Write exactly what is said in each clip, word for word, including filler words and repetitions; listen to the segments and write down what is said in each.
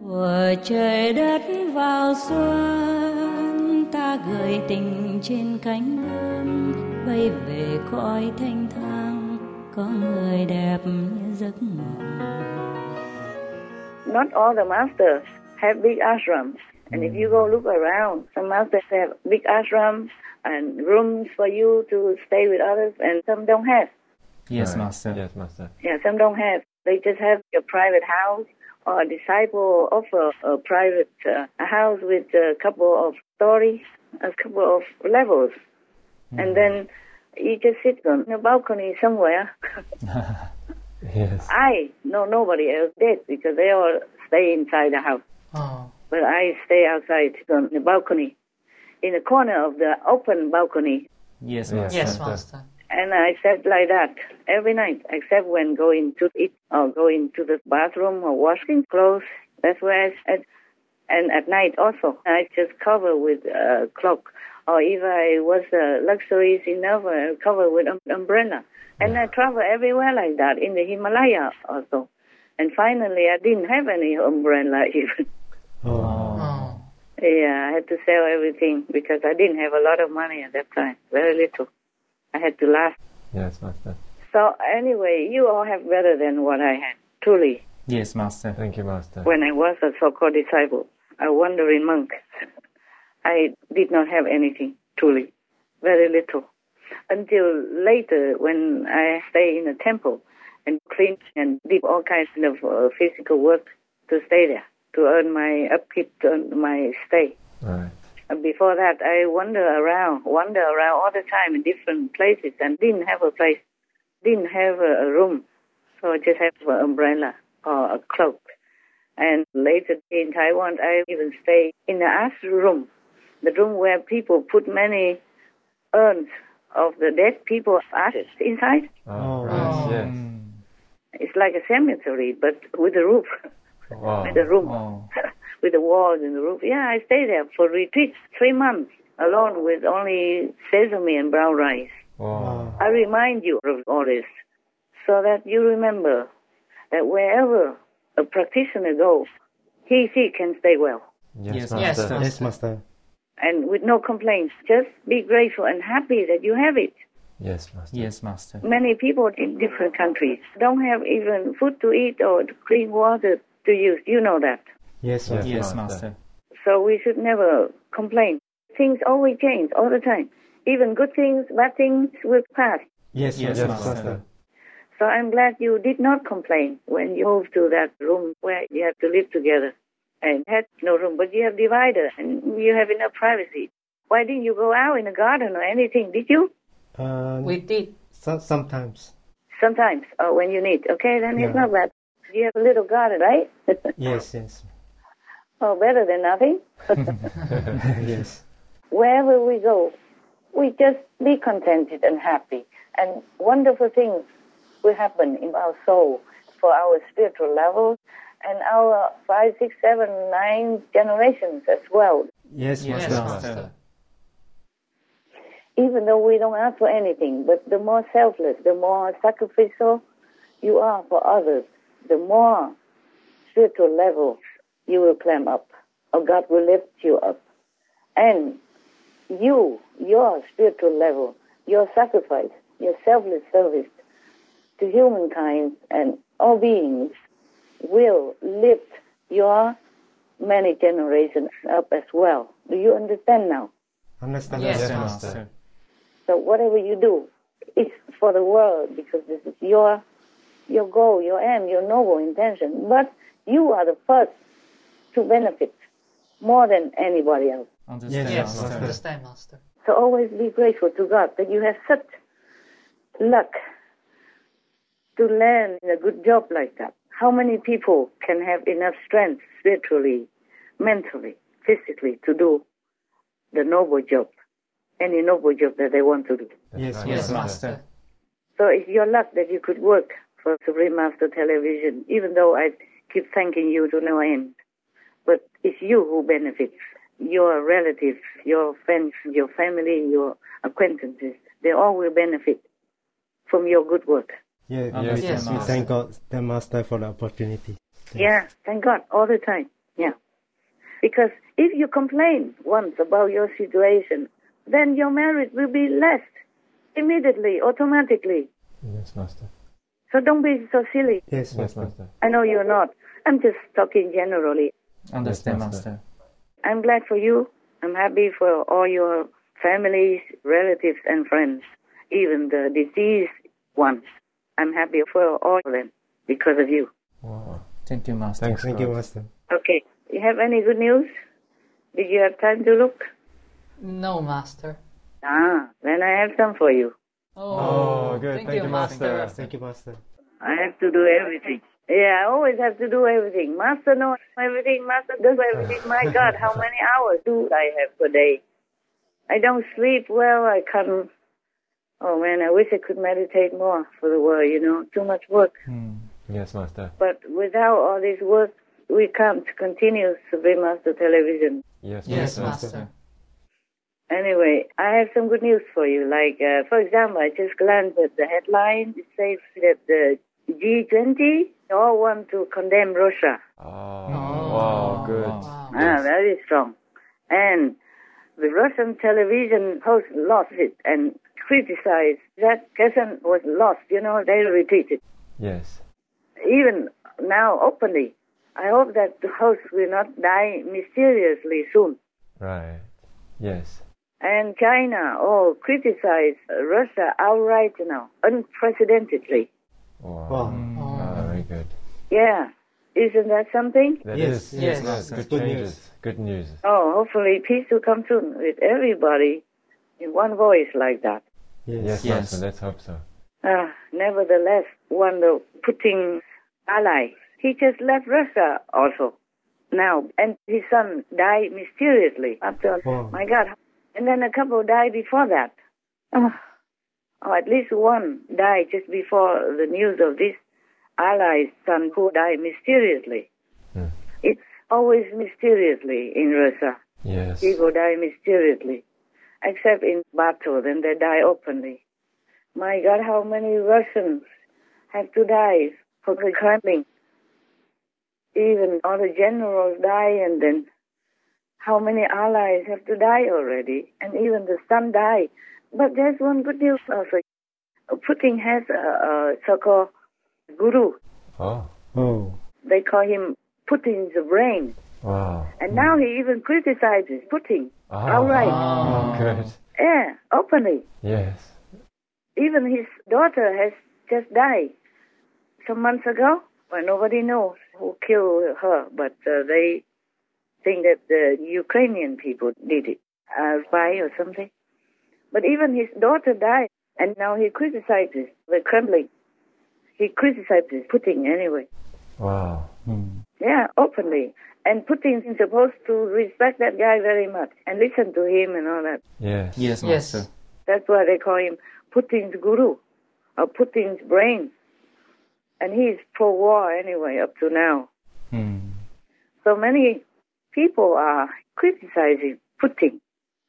Của trời đất vào xuân, ta gửi tình trên cánh bướm, bay về cõi thanh thang, có người đẹp như giấc mộng. Not all the masters have big ashrams. And if you go look around, some masters have big ashrams and rooms for you to stay with others, and some don't have. Yes, Right. Master. Yes, Master. Yeah, some don't have. They just have a private house, or a disciple offer a private uh, a house with a couple of stories, a couple of levels. Mm. And then you just sit on a balcony somewhere. Yes. I know nobody else did because they all stay inside the house. Oh. But I stay outside on the balcony, in the corner of the open balcony. Yes, Yes, Master. Yes, Master. And I sat like that every night, except when going to eat or going to the bathroom or washing clothes. That's where I sat. And at night also, I just cover with a cloak. Or if I was uh, luxurious enough, I cover with an umbrella. And yeah. I travel everywhere like that, in the Himalaya also. And finally, I didn't have any umbrella even. Oh. Oh. Yeah, I had to sell everything because I didn't have a lot of money at that time, very little. I had to last. Yes, Master. So anyway, you all have better than what I had, truly. Yes, Master. Thank you, Master. When I was a so-called disciple, a wandering monk, I did not have anything, truly, very little. Until later, when I stayed in a temple and cleaned and did all kinds of uh, physical work to stay there, to earn my upkeep, to earn my stay. Right. And before that, I wander around, wander around all the time in different places and didn't have a place, didn't have a, a room. So I just have an umbrella or a cloak. And later in Taiwan, I even stayed in the ashram room, the room where people put many urns of the dead people's ashes inside. Oh, right. Yes. It's like a cemetery, but with a roof. Wow. With a room. Oh. With the walls and the roof. Yeah, I stayed there for retreat, three months, alone with only sesame and brown rice. Wow. I remind you of all this so that you remember that wherever a practitioner goes, he, she can stay well. Yes, Yes, Master. yes, Master. Yes, Master. And with no complaints. Just be grateful and happy that you have it. Yes, Master. Yes, Master. Many people in different countries don't have even food to eat or clean water to use. You know that. Yes, Master. Yes, Master. Master. So we should never complain. Things always change all the time. Even good things, bad things will pass. Yes, Yes, yes, Master. Master. So I'm glad you did not complain when you moved to that room where you have to live together and had no room, but you have divider and you have enough privacy. Why didn't you go out in the garden or anything? Did you? Uh, We did. so, sometimes. Sometimes, or when you need. Okay, then it's Yeah. not bad. You have a little garden, right? Yes, yes. Oh, better than nothing. Yes. Wherever we go, we just be contented and happy. And wonderful things will happen in our soul for our spiritual level and our five, six, seven, nine generations as well. Yes, Yes, Master. Master. Even though we don't ask for anything, but the more selfless, the more sacrificial you are for others, the more spiritual level you will climb up, or God will lift you up. And you, your spiritual level, your sacrifice, your selfless service to humankind and all beings will lift your many generations up as well. Do you understand now? Understand? Yes, Yes, Master. Master. So whatever you do, it's for the world because this is your your goal, your aim, your noble intention. But you are the first to benefit more than anybody else. Understand, Yes, Master. Master. Understand, Master. So always be grateful to God that you have such luck to land in a good job like that. How many people can have enough strength spiritually, mentally, physically to do the noble job, any noble job that they want to do? That's Yes, right, Yes, Master. So it's your luck that you could work for Supreme Master Television, even though I keep thanking you to no end. But it's you who benefits. Your relatives, your friends, your family, your acquaintances, they all will benefit from your good work. Yeah, Yes, we, yes, we Master. thank God, the Master, for the opportunity. Yeah, thank God, all the time. Yeah. Because if you complain once about your situation, then your marriage will be less immediately, automatically. Yes, Master. So don't be so silly. Yes, Yes, Master. Master. I know you're not. I'm just talking generally. Understand, Yes, Master. Master. I'm glad for you. I'm happy for all your families, relatives, and friends, even the deceased ones. I'm happy for all of them because of you. Wow. Thank you, Master. Thanks, Thank you, God. Master. Okay. You have any good news? Did you have time to look? No, Master. Ah, then I have some for you. Oh, good. Thank, Thank you, you, Master. Master. Thank you, Master. I have to do everything. Yeah, I always have to do everything. Master knows everything. Master does everything. My God, how many hours do I have per day? I don't sleep well. I can't. Oh man, I wish I could meditate more for the world, you know. Too much work. Hmm. Yes, Master. But without all this work, we can't continue Supreme Master Television. Yes, Yes, Master. Master. Anyway, I have some good news for you. Like, uh, for example, I just glanced at the headline. It says that the G twenty all want to condemn Russia. Oh, Oh. wow, good. Wow. Ah, very strong. And the Russian television host lost it and criticized that Kazan was lost. You know, they repeated. Yes. Even now, openly. I hope that the host will not die mysteriously soon. Right. Yes. And China, oh, criticize Russia outright now, unprecedentedly. Wow. Wow. Hmm. Ah, very good. Yeah. Isn't that something? That Yes, is, yes, yes, that's good good changes. news. Good news. Oh, hopefully peace will come soon with everybody in one voice like that. Yes. Yes, Yes. Master. Let's hope so. Uh, nevertheless, one of Putin's ally, he just left Russia also now, and his son died mysteriously after, Wow. my God, and then a couple died before that. Oh, oh, at least one died just before the news of this ally's son who died mysteriously. Hmm. It's always mysteriously in Russia. Yes. People die mysteriously, except in battle, then they die openly. My God, how many Russians have to die for the Kremlin? Even all the generals die, and then how many allies have to die already? And even the son died. But there's one good news also. Putin has a, a so-called guru. Oh. Oh. They call him Putin's brain. Wow. And now he even criticizes Putin Oh. outright. Oh, good. Yeah, openly. Yes. Even his daughter has just died some months ago. Well, nobody knows who killed her, but uh, they think that the Ukrainian people did it, a spy or something. But even his daughter died, and now he criticizes the Kremlin. He criticizes Putin anyway. Wow. Hmm. Yeah, openly. And Putin is supposed to respect that guy very much and listen to him and all that. Yes. Yes, Yes. Master. That's why they call him Putin's guru, or Putin's brain. And he's pro-war anyway up to now. Hmm. So many people are criticizing Putin.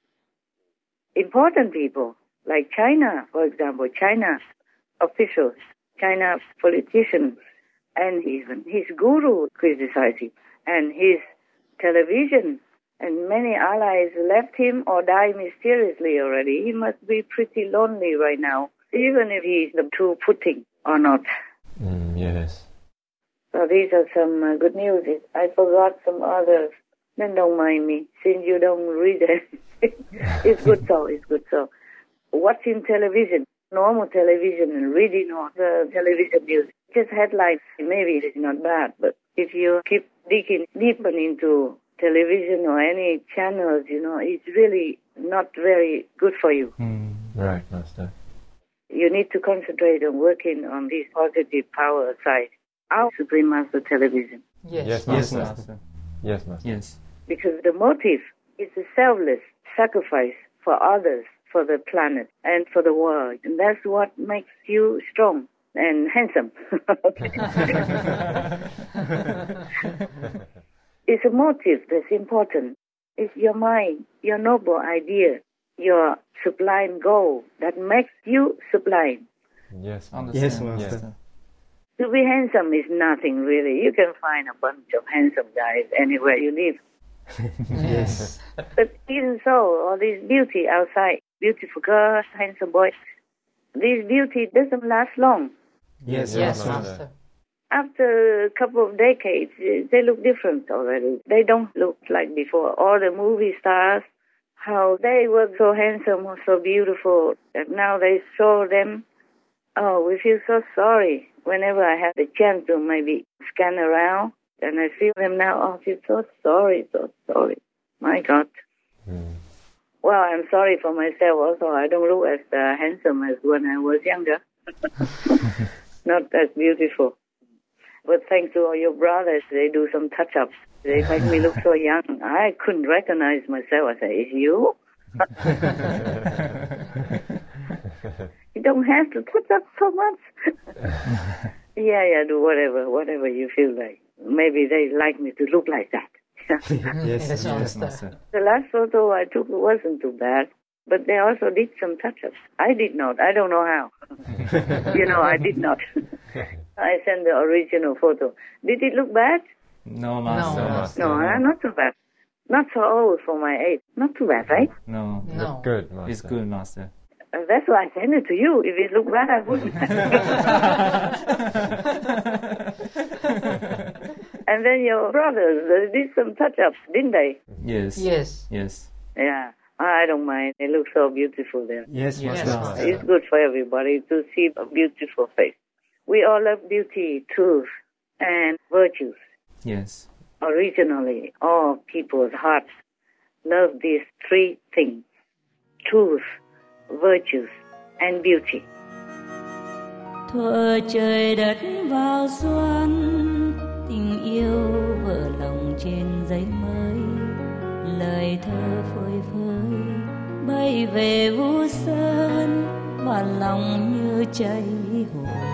Important people, like China, for example, China officials, China politicians, and even his guru criticizing, and his television, and many allies left him or died mysteriously already. He must be pretty lonely right now, even if he's the true Putin or not. Mm, yes. So these are some uh, good news. I forgot some others. Then don't mind me, since you don't read it. It's good so, it's good so. Watching television, normal television, and reading all the television news, just headlines, maybe it's not bad, but if you keep digging deeper into television or any channels, you know, it's really not very good for you. Hmm. Right, Master. You need to concentrate on working on this positive power side. Our Supreme Master Television. Yes. Yes, Yes, Master. Master. Yes, Master. Yes. Because the motive is a selfless sacrifice for others, for the planet, and for the world. And that's what makes you strong and handsome. It's a motive that's important. It's your mind, your noble idea, your sublime goal that makes you sublime. Yes, Master. Understand. Yes, Master. To be handsome is nothing really. You can find a bunch of handsome guys anywhere you live. Yes. But even so, all this beauty outside, beautiful girls, handsome boys, this beauty doesn't last long. Yes, Yes, Master. Master. After a couple of decades, they look different already. They don't look like before. All the movie stars, how they were so handsome, so beautiful, and now they show them. Oh, we feel so sorry. Whenever I have the chance to maybe scan around, and I see them now, oh, I feel so sorry, so sorry. My God. Mm. Well, I'm sorry for myself also. I don't look as uh, handsome as when I was younger. Not as beautiful. But thanks to all your brothers, they do some touch-ups. They make me look so young. I couldn't recognize myself. I said, is you? You don't have to touch up so much. yeah, yeah, do whatever, whatever you feel like. Maybe they like me to look like that. Yes, Yes, yes, Master. The last photo I took wasn't too bad, but they also did some touch-ups. I did not. I don't know how. you know, I did not. I sent the original photo. Did it look bad? No, No, Master. Master. No, uh, not too bad. Not so old for my age. Not too bad, right? No, No. Good, Master. it's good, Master. Uh, that's why I sent it to you. If it looked bad, I wouldn't. And then your brothers uh, did some touch-ups, didn't they? Yes. Yes. Yes. Yeah, I don't mind. They look so beautiful there. Yes, Yes, Master. Master. It's good for everybody to see a beautiful face. We all love beauty, truth, and virtues. Yes. Originally, all people's hearts love these three things: truth, virtues, and beauty. Thuở trời đất vào xuân, tình yêu vỡ lòng trên giấy mới, lời thơ phơi phới bay về vũ sơn, và lòng như cháy hồn.